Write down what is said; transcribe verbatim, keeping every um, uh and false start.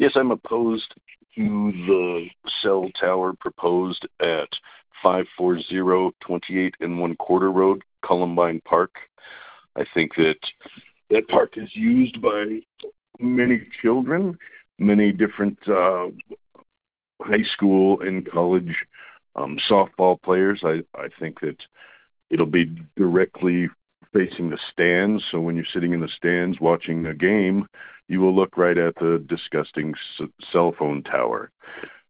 Yes, I'm opposed to the cell tower proposed at five forty twenty-eight and one quarter Road, Columbine Park. I think that that park is used by many children, many different uh, high school and college um, softball players. I, I think that it'll be directly facing the stands, so when you're sitting in the stands watching a game, you will look right at the disgusting s- cell phone tower.